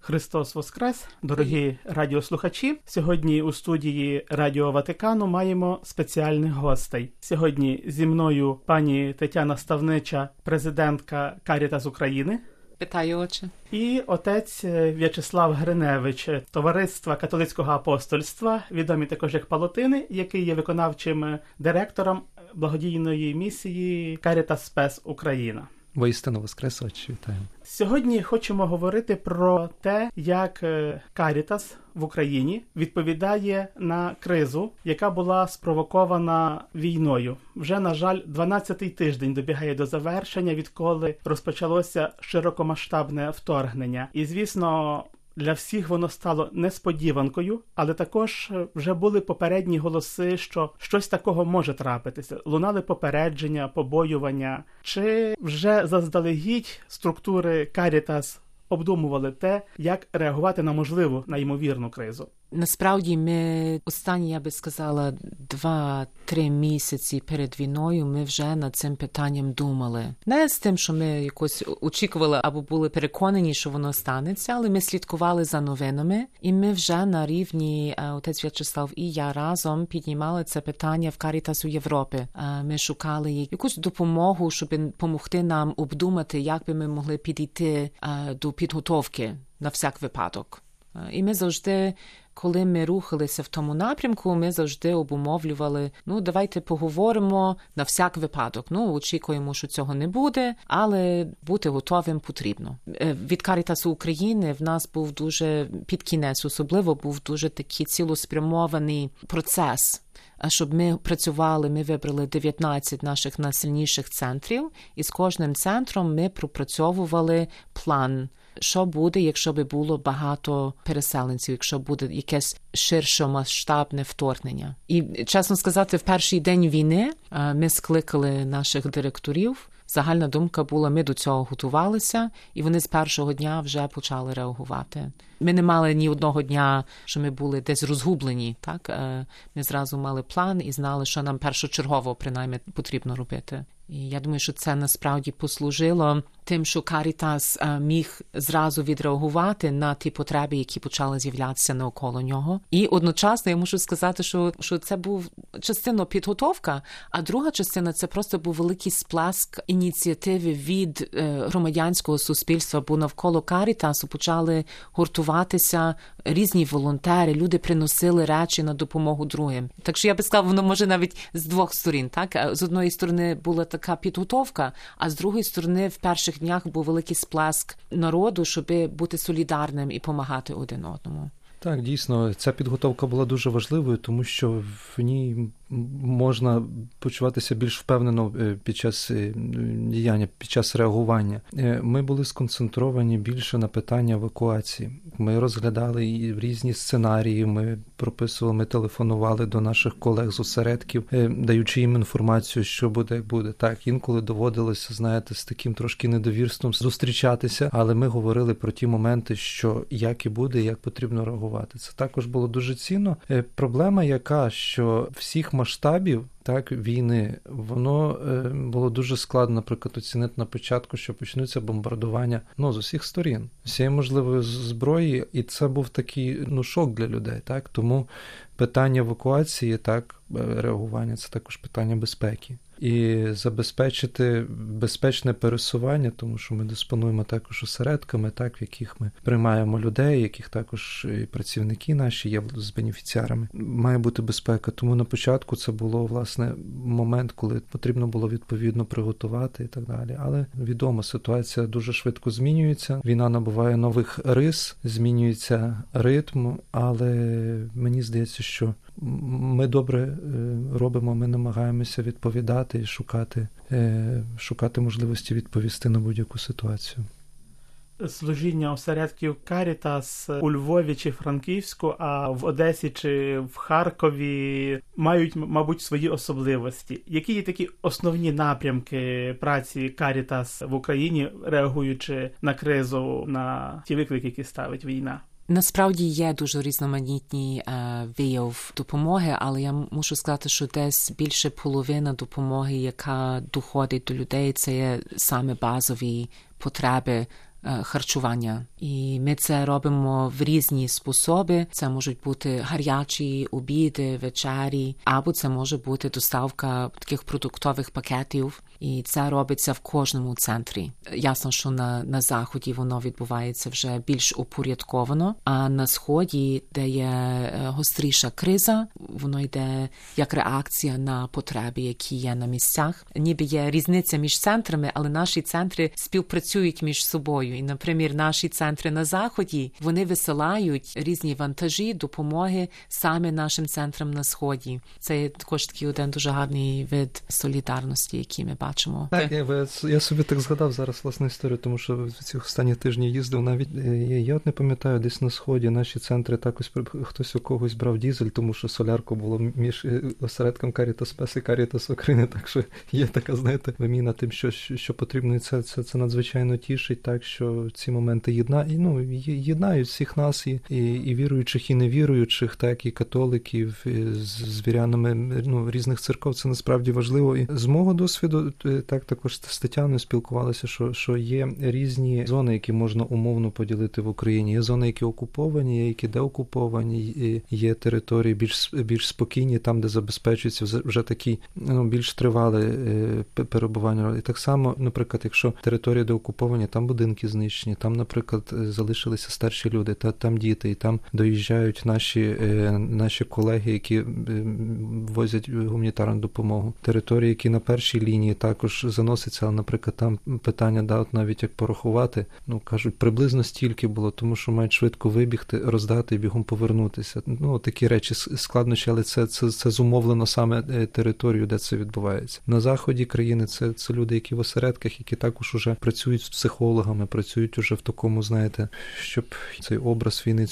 Христос Воскрес, дорогі радіослухачі. Сьогодні у студії Радіо Ватикану маємо спеціальних гостей. Сьогодні зі мною пані Тетяна Ставнича, президентка Карітас України. Вітаю, отче. І отець В'ячеслав Гриневич, Товариства католицького апостольства, відомі також як Палотини, який є виконавчим директором благодійної місії Карітас Спес Україна. Воістину Воскрес, отче, вітаю. Сьогодні хочемо говорити про те, як Карітас в Україні відповідає на кризу, яка була спровокована війною. Вже, на жаль, 12-й тиждень добігає до завершення, відколи розпочалося широкомасштабне вторгнення. І, звісно, для всіх воно стало несподіванкою, але також вже були попередні голоси, що щось такого може трапитися. Лунали попередження, побоювання. Чи вже заздалегідь структури Карітас обдумували те, як реагувати на можливу, на ймовірну кризу? Насправді, ми останні, я би сказала, 2-3 місяці перед війною ми вже над цим питанням думали. Не з тим, що ми якось очікували або були переконані, що воно станеться, але ми слідкували за новинами, і ми вже на рівні, отець В'ячеслав і я разом піднімали це питання в Карітасу Європи. Ми шукали якусь допомогу, щоб допомогти нам обдумати, як би ми могли підійти до підготовки на всяк випадок. І ми завжди, коли ми рухалися в тому напрямку, ми завжди обумовлювали, давайте поговоримо на всяк випадок. Очікуємо, що цього не буде, але бути готовим потрібно. Від Карітасу України в нас був дуже, під кінець особливо, був дуже такий цілеспрямований процес. Щоб ми працювали, ми вибрали 19 наших найсильніших центрів, і з кожним центром ми пропрацьовували план, що буде, якщо би було багато переселенців, якщо буде якесь ширшомасштабне вторгнення. І, чесно сказати, в перший день війни ми скликали наших директорів. Загальна думка була, ми до цього готувалися, і вони з першого дня вже почали реагувати. Ми не мали ні одного дня, що ми були десь розгублені, так? Ми зразу мали план і знали, що нам першочергово, принаймні, потрібно робити. І я думаю, що це насправді послужило тим, що Карітас міг зразу відреагувати на ті потреби, які почали з'являтися навколо нього. І одночасно я мушу сказати, що це був частина підготовка, а друга частина – це просто був великий сплеск ініціативи від громадянського суспільства, бо навколо Карітасу почали гуртуватися різні волонтери, люди приносили речі на допомогу другим. Так що я би сказала, воно може навіть з двох сторін, так? З одної сторони була така підготовка, а з другої сторони в перших днях був великий сплеск народу, щоб бути солідарним і допомагати один одному. Так, дійсно, ця підготовка була дуже важливою, тому що в ній можна почуватися більш впевнено під час діяння, під час реагування. Ми були сконцентровані більше на питання евакуації. Ми розглядали і різні сценарії, ми прописували, ми телефонували до наших колег з осередків, даючи їм інформацію, що буде, як буде. Так, інколи доводилося, знаєте, з таким трошки недовірством зустрічатися, але ми говорили про ті моменти, що як і буде, як потрібно реагувати. Це також було дуже цінно. Проблема яка, що всіх масштабів війни, воно було дуже складно, наприклад, оцінити на початку, що почнуться бомбардування з усіх сторін, всієї можливої зброї, і це був такий шок для людей. Так? Тому питання евакуації, реагування – це також питання безпеки. І забезпечити безпечне пересування, тому що ми диспонуємо також осередками, в яких ми приймаємо людей, яких також і працівники наші є з бенефіціарами. Має бути безпека. Тому на початку це було, власне, момент, коли потрібно було відповідно приготувати і так далі. Але відомо, ситуація дуже швидко змінюється, війна набуває нових рис, змінюється ритм, але мені здається, що ми добре робимо, ми намагаємося відповідати і шукати можливості відповісти на будь-яку ситуацію. Служіння осередків Карітас у Львові чи Франківську, а в Одесі чи в Харкові мають, мабуть, свої особливості. Які є такі основні напрямки праці Карітас в Україні, реагуючи на кризу, на ті виклики, які ставить війна? Насправді є дуже різноманітні вияв допомоги, але я мушу сказати, що десь більше половина допомоги, яка доходить до людей, це є саме базові потреби харчування. І ми це робимо в різні способи. Це можуть бути гарячі обіди, вечері, або це може бути доставка таких продуктових пакетів. І це робиться в кожному центрі. Ясно, що на Заході воно відбувається вже більш упорядковано, а на Сході, де є гостріша криза, воно йде як реакція на потреби, які є на місцях. Ніби є різниця між центрами, але наші центри співпрацюють між собою. І, наприклад, наші центри на Заході, вони висилають різні вантажі, допомоги саме нашим центрам на Сході. Це є також такий один дуже гарний вид солідарності, який ми бачимо. Так, я собі так згадав зараз власну історію, тому що в ці останні тижні їздив навіть, я от не пам'ятаю, десь на Сході наші центри також хтось у когось брав дізель, тому що солярку було між осередком Caritas Spes і Caritas України, так що є така, знаєте, виміна тим, що потрібно, і це надзвичайно тішить, так що ці моменти єднають всіх нас, і віруючих, і невіруючих, так, і католиків, з вірянами різних церков, це насправді важливо. І з мого досвіду, так, також з Тетяною спілкувалися, що є різні зони, які можна умовно поділити в Україні. Є зони, які окуповані, є які деокуповані, є території більш спокійні, там, де забезпечується вже такі більш тривале перебування. І так само, наприклад, якщо території деокуповані, там будинки знищені, там, наприклад, залишилися старші люди, там діти, і там доїжджають наші колеги, які возять гуманітарну допомогу. Території, які на першій лінії також заноситься, але, наприклад, там питання, от навіть як порахувати, кажуть, приблизно стільки було, тому що мають швидко вибігти, роздати і бігом повернутися. Такі речі складнощі, але це зумовлено саме територію, де це відбувається. На заході країни це люди, які в осередках, які також уже працюють з психологами, працюють уже в такому, знаєте, щоб цей образ війни,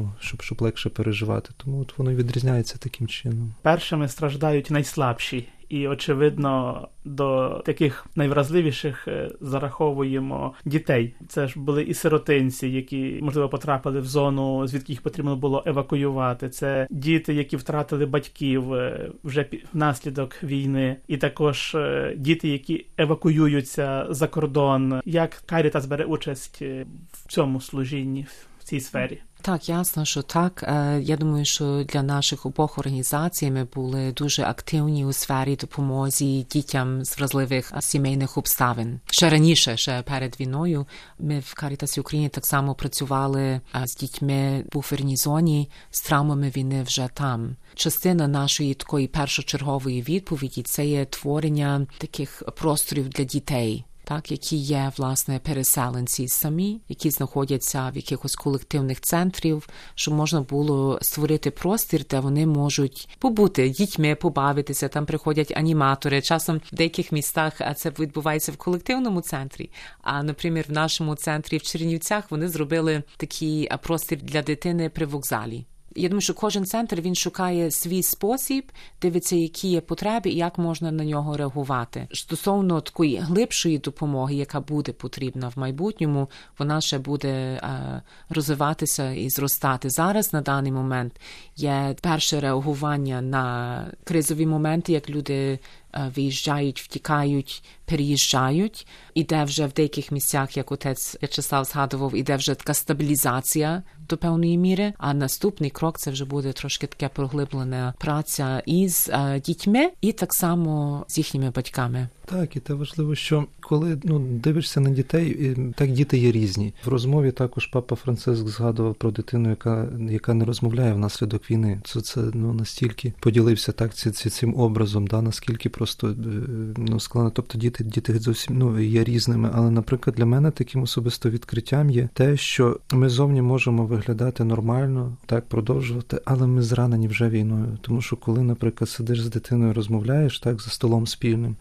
щоб легше переживати. Тому от воно відрізняється таким чином. Першими страждають найслабші. І, очевидно, до таких найвразливіших зараховуємо дітей. Це ж були і сиротинці, які, можливо, потрапили в зону, звідки їх потрібно було евакуювати. Це діти, які втратили батьків вже внаслідок війни. І також діти, які евакуюються за кордон. Як Caritas бере участь в цьому служінні, в цій сфері? Так, ясно, що так. Я думаю, що для наших обох організацій ми були дуже активні у сфері допомоги дітям з вразливих сімейних обставин. Ще раніше, ще перед війною, ми в Caritas Україні так само працювали з дітьми в буферній зоні з травмами війни вже там. Частина нашої такої першочергової відповіді – це є творення таких просторів для дітей. Так, які є, власне, переселенці самі, які знаходяться в якихось колективних центрів, щоб можна було створити простір, де вони можуть побути дітьми, побавитися, там приходять аніматори. Часом в деяких містах це відбувається в колективному центрі, а, наприклад, в нашому центрі в Чернівцях вони зробили такий простір для дитини при вокзалі. Я думаю, що кожен центр, він шукає свій спосіб, дивиться, які є потреби і як можна на нього реагувати. Стосовно такої глибшої допомоги, яка буде потрібна в майбутньому, вона ще буде розвиватися і зростати. Зараз, на даний момент, є перше реагування на кризові моменти, як люди виїжджають, втікають, переїжджають. Іде вже в деяких місцях, як отець В'ячеслав згадував, іде вже така стабілізація до певної міри, а наступний крок це вже буде трошки таке проглиблена праця із дітьми і так само з їхніми батьками. Так, і те важливо, що коли дивишся на дітей, так діти є різні. В розмові також папа Франциск згадував про дитину, яка не розмовляє внаслідок війни. Це настільки поділився так цим образом, наскільки просто складно. Тобто діти зовсім є різними. Але, наприклад, для мене таким особисто відкриттям є те, що ми зовні можемо виглядати нормально, так продовжувати, але ми зранені вже війною. Тому що коли, наприклад, сидиш з дитиною, розмовляєш так за столом спільним,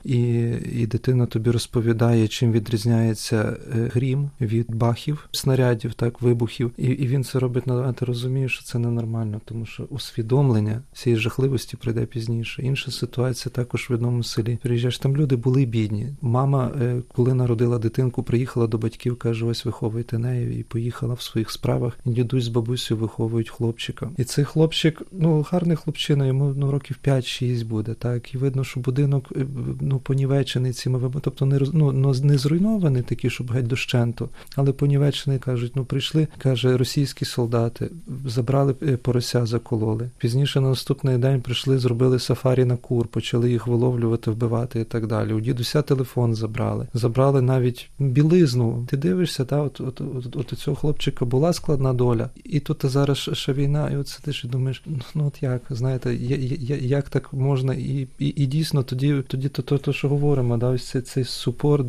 і дитина тобі розповідає, чим відрізняється грім від бахів, снарядів, так, вибухів, і він це робить, а ти розумієш, що це ненормально, тому що усвідомлення цієї жахливості прийде пізніше. Інша ситуація також в одному селі. Приїжджаєш, там люди були бідні. Мама, коли народила дитинку, приїхала до батьків, каже, ось виховуйте неї, і поїхала в своїх справах. І дідусь з бабусею виховують хлопчика. І цей хлопчик, гарний хлопчина, йому років 5-6 буде, так, і видно, що будинок, понівечений, понівечений цими, тобто не зруйнований такі, щоб геть дощенту, але понівечений, кажуть, прийшли, каже, російські солдати, забрали порося, закололи. Пізніше на наступний день прийшли, зробили сафарі на кур, почали їх виловлювати, вбивати і так далі. У дідуся телефон забрали навіть білизну. Ти дивишся, от у цього хлопчика була складна доля, і тут зараз ще війна, і от сидиш і думаєш, от як, знаєте, як так можна, і дійсно тоді то, що говоримо, ось цей супорт,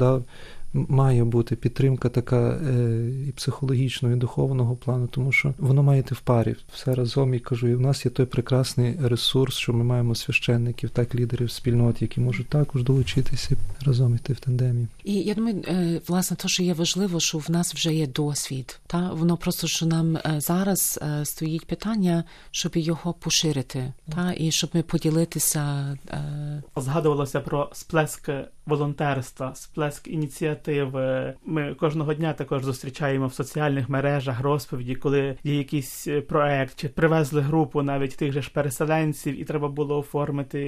має бути підтримка така і психологічного, і духовного плану, тому що воно має йти в парі, все разом, і кажу, і в нас є той прекрасний ресурс, що ми маємо священників, так, лідерів спільнот, які можуть також долучитися разом йти в тандемі. І я думаю, власне, те, що є важливо, що в нас вже є досвід, воно просто, що нам зараз стоїть питання, щоб його поширити, і щоб ми поділитися. Згадувалося про сплеск волонтерства, сплеск ініціативи. Ми кожного дня також зустрічаємо в соціальних мережах розповіді, коли є якийсь проект, чи привезли групу навіть тих же ж переселенців, і треба було оформити,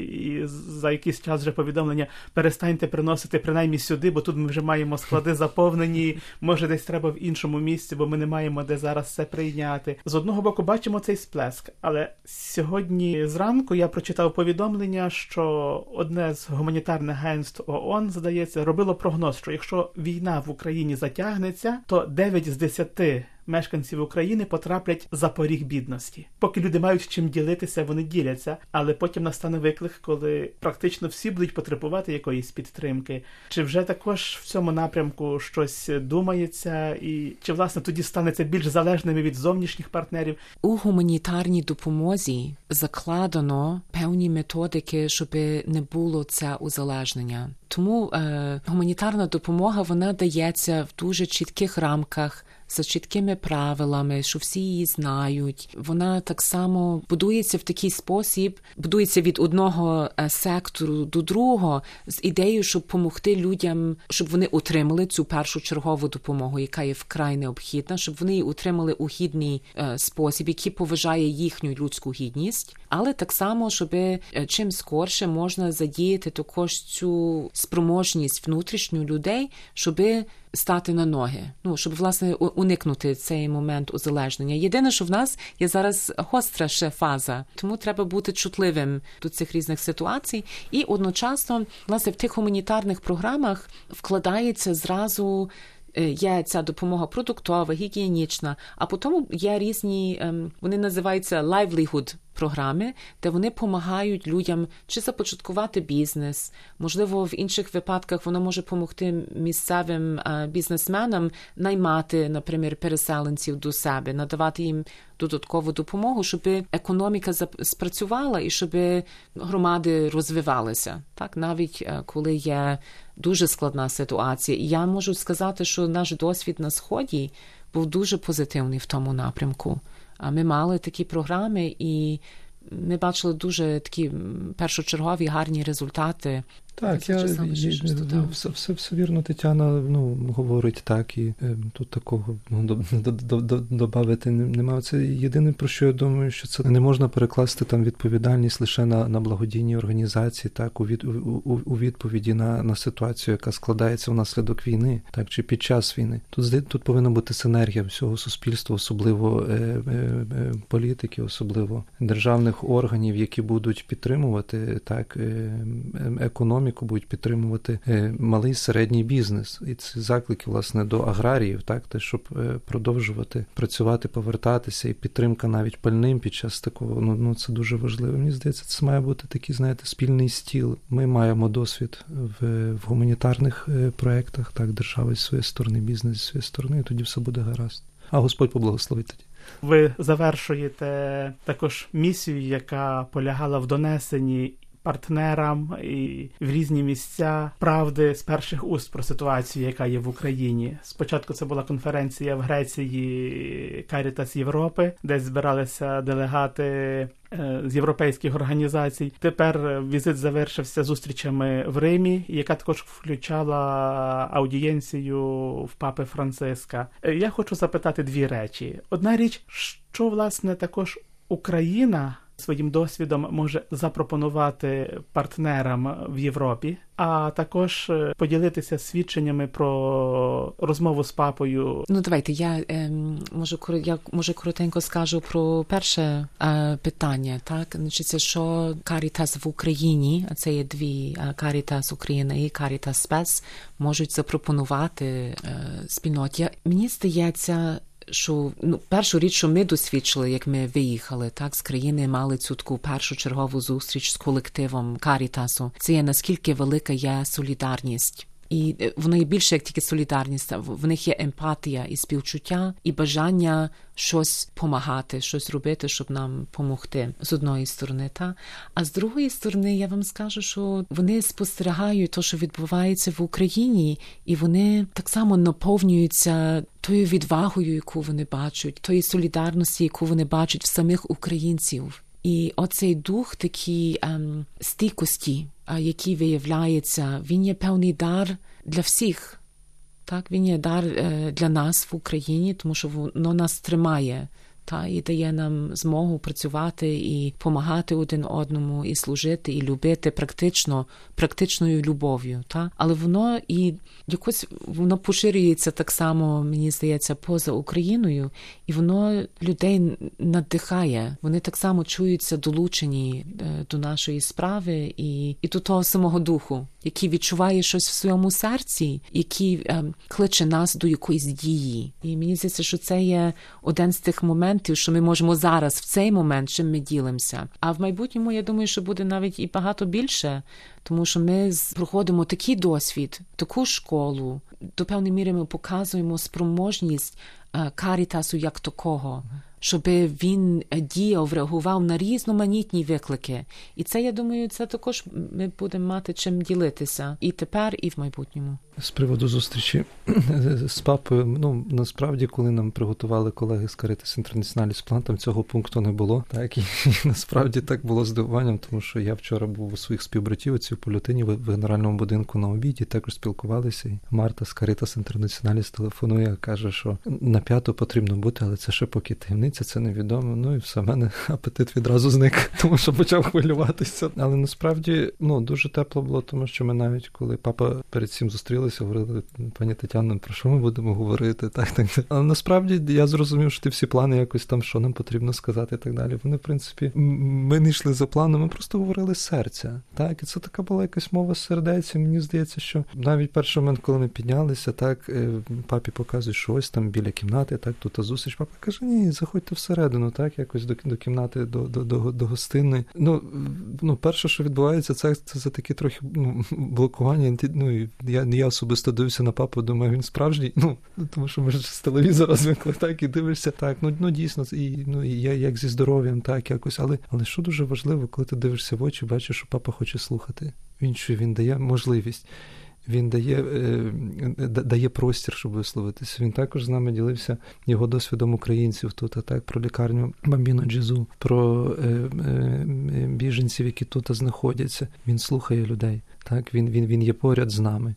і за якийсь час вже повідомлення: перестаньте приносити принаймні сюди, бо тут ми вже маємо склади заповнені, може десь треба в іншому місці, бо ми не маємо де зараз це прийняти. З одного боку бачимо цей сплеск, але сьогодні зранку я прочитав повідомлення, що одне з гуманітарних агентств ООН, здається, робило прогноз, що якщо війна в Україні затягнеться, то 9 з 10 мешканців України потраплять за поріг бідності. Поки люди мають чим ділитися, вони діляться, але потім настане виклик, коли практично всі будуть потребувати якоїсь підтримки. Чи вже також в цьому напрямку щось думається, і чи, власне, тоді станеться більш залежними від зовнішніх партнерів? У гуманітарній допомозі закладено певні методики, щоб не було це узалежнення. Тому гуманітарна допомога, вона дається в дуже чітких рамках, за чіткими правилами, що всі її знають. Вона так само будується в такий спосіб, будується від одного сектору до другого з ідеєю, щоб допомогти людям, щоб вони отримали цю першочергову допомогу, яка є вкрай необхідна, щоб вони її отримали у гідний спосіб, який поважає їхню людську гідність, але так само, щоб чим скорше можна задіяти також цю спроможність внутрішню людей, щоб стати на ноги, щоб, власне, уникнути цей момент узалежнення. Єдине, що в нас є зараз гостра ще фаза, тому треба бути чутливим до цих різних ситуацій. І одночасно, власне, в тих гуманітарних програмах вкладається зразу, є ця допомога продуктова, гігієнічна, а потім є різні, вони називаються livelihood програми, де вони допомагають людям чи започаткувати бізнес, можливо, в інших випадках воно може допомогти місцевим бізнесменам наймати, наприклад, переселенців до себе, надавати їм додаткову допомогу, щоб економіка спрацювала і щоб громади розвивалися. Так, навіть коли є дуже складна ситуація. І я можу сказати, що наш досвід на Сході був дуже позитивний в тому напрямку. Ми мали такі програми, і ми бачили дуже такі першочергові гарні результати. Так, все вірно, Тетяна говорить так, і тут такого добавити немає. Це єдине, про що я думаю, що це не можна перекласти там відповідальність лише на благодійні організації, так, у відповіді на ситуацію, яка складається внаслідок війни, так, чи під час війни. Тут повинна бути синергія всього суспільства, особливо політики, особливо державних органів, які будуть підтримувати так економіку, будуть підтримувати малий середній бізнес. І це заклики, власне, до аграріїв, так, те, щоб продовжувати працювати, повертатися, і підтримка навіть пальним під час такого, це дуже важливо. Мені здається, це має бути такий, знаєте, спільний стіл. Ми маємо досвід в гуманітарних проєктах, так, держава з своєї сторони, бізнес з своєї сторони, і тоді все буде гаразд. А Господь поблагословить тоді. Ви завершуєте також місію, яка полягала в донесенні партнерам і в різні місця правди з перших уст про ситуацію, яка є в Україні. Спочатку це була конференція в Греції Карітас Європи, де збиралися делегати з європейських організацій. Тепер візит завершився зустрічами в Римі, яка також включала аудієнцію в папи Франциска. Я хочу запитати дві речі. Одна річ, що, власне, також Україна своїм досвідом може запропонувати партнерам в Європі, а також поділитися свідченнями про розмову з папою. Ну, давайте, я може коротенько скажу про перше питання, так? Значить, це що Карітас в Україні, а це є дві, Карітас Україна і Карітас Спец, можуть запропонувати спільноті. Мені здається, що першу річ, що ми досвідчили, як ми виїхали, так, з країни, мали цю таку першу чергову зустріч з колективом Карітасу. Це є наскільки велика є солідарність. І воно є більше, як тільки солідарність. В них є емпатія і співчуття, і бажання щось помагати, щось робити, щоб нам помогти. З одної сторони, та. А з другої сторони, я вам скажу, що вони спостерігають те, що відбувається в Україні, і вони так само наповнюються тою відвагою, яку вони бачать, тої солідарності, яку вони бачать в самих українців. І оцей дух такий стійкості, який виявляється, він є певний дар для всіх. Так, він є дар для нас в Україні, тому що воно нас тримає, та, і дає нам змогу працювати і допомагати один одному, і служити, і любити практичною любов'ю. Та. Але воно і якось воно поширюється так само, мені здається, поза Україною, і воно людей надихає. Вони так само чуються долучені до нашої справи і до того самого духу, який відчуває щось в своєму серці, який кличе нас до якоїсь дії. І мені здається, що це є один з тих моментів, що ми можемо зараз, в цей момент, чим ми ділимося. А в майбутньому, я думаю, що буде навіть і багато більше, тому що ми проходимо такий досвід, таку школу, до певної міри ми показуємо спроможність Карітасу як такого, щоб він діяв, реагував на різноманітні виклики. І це, я думаю, це також ми будемо мати чим ділитися і тепер, і в майбутньому. З приводу зустрічі з папою, насправді, коли нам приготували колеги з Карітас Інтернаціоналіс план, там цього пункту не було. Так, і насправді так було здивуванням, тому що я вчора був у своїх співбратів у Полютині в генеральному будинку на обіді, також спілкувалися, і Марта з Карітас Інтернаціоналіс телефонує, каже, що на 5-ту потрібно бути, але це ще поки таємниця, це невідомо. Ну і все, в мене апетит відразу зник, тому що почав хвилюватися. Але насправді, дуже тепло було, тому що ми навіть, коли папа перед цим зустрілися, говорили, пані Тетяно, про що ми будемо говорити, так. Але насправді я зрозумів, що ті всі плани якось там, що нам потрібно сказати і так далі. Вони, в принципі, ми не йшли за планом, ми просто говорили з серця, так. І це така була якась мова сердець, і мені здається, що навіть перший момент, коли ми піднялися, так, папі показує, що ось там біля кімнати, так, тут зустріч. Папа каже, ні, заходьте всередину, так, якось до кімнати, до гостиної. Перше, що відбувається, це такі трохи блокування. Я особисто дивився на папу, думаю, він справжній, тому що ми ж з телевізора звикли, так, і дивишся, так, дійсно, і як зі здоров'ям, так, якось, але що дуже важливо, коли ти дивишся в очі, бачиш, що папа хоче слухати. Він дає можливість. Він дає простір, щоб висловитися. Він також з нами ділився його досвідом українців тут, так, про лікарню Бамбіно Джезу, про біженців, які тут знаходяться. Він слухає людей. Так, він є поряд з нами.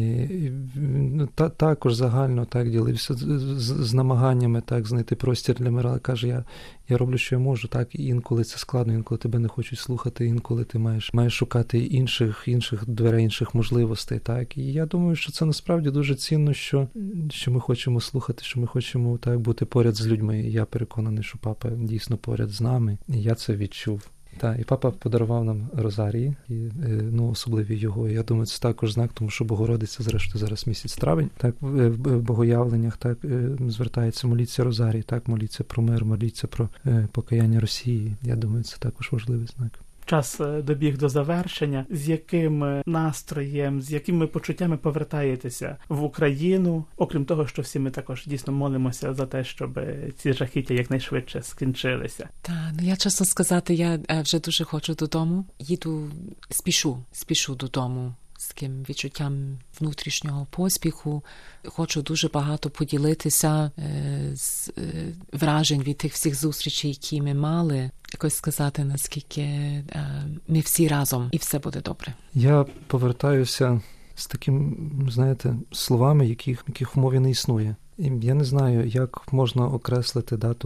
Також загально так ділився з намаганнями, так, знайти простір для мира. Каже, я роблю, що я можу, так, і інколи це складно, інколи тебе не хочуть слухати, інколи ти маєш шукати інших дверей, інших можливостей, так. І я думаю, що це насправді дуже цінно, що ми хочемо слухати, що ми хочемо, так, бути поряд з людьми. І я переконаний, що папа дійсно поряд з нами, і я це відчув. Так, і папа подарував нам розарії, особливі його. Я думаю, це також знак, тому що Богородиця, зрештою, зараз місяць травень, так, в богоявленнях, так, звертається, моліться розарій, так, моліться про мир, моліться про покаяння Росії. Я думаю, це також важливий знак. Час добіг до завершення. З яким настроєм, з якими почуттями повертаєтеся в Україну? Окрім того, що всі ми також дійсно молимося за те, щоб ці жахіття якнайшвидше скінчилися. Так, я чесно сказати, я вже дуже хочу додому. Їду, спішу додому. З таким відчуттям внутрішнього поспіху. Хочу дуже багато поділитися з вражень від тих всіх зустрічей, які ми мали. Якось сказати, наскільки ми всі разом, і все буде добре. Я повертаюся з таким, знаєте, словами, яких в мові не існує. І я не знаю, як можна окреслити дату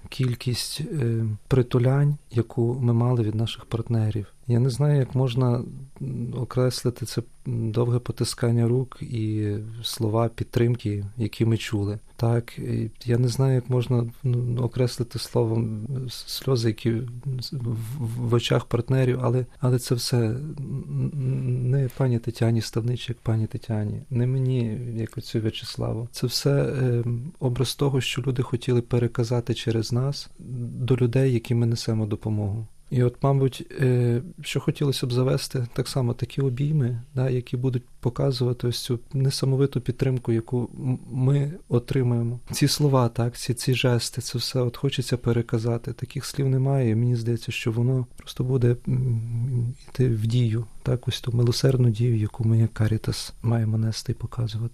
кількість притулянь, яку ми мали від наших партнерів. Я не знаю, як можна окреслити це довге потискання рук і слова підтримки, які ми чули. Так, я не знаю, як можна окреслити словом сльози, які в очах партнерів, але це все не пані Тетяні Ставничі, як пані Тетяні, не мені, як оцю В'ячеславу. Це все образ того, що люди хотіли переказати через нас до людей, яким ми несемо допомогу. І от, мабуть, що хотілося б завести, так само такі обійми, які будуть показувати ось цю несамовиту підтримку, яку ми отримаємо. Ці слова, ці жести, це все от хочеться переказати. Таких слів немає, і мені здається, що воно просто буде йти в дію, ось ту милосердну дію, яку ми, як Карітас, маємо нести і показувати.